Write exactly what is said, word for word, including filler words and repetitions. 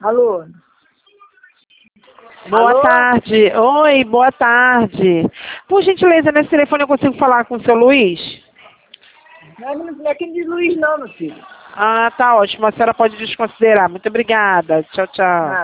Alô? Boa Alô? tarde. Oi, boa tarde. Por gentileza, nesse telefone eu consigo falar com o seu Luiz? Não é, não é aquele de Luiz não, meu filho. Ah, tá ótimo. A senhora pode desconsiderar. Muito obrigada. Tchau, tchau. Ah.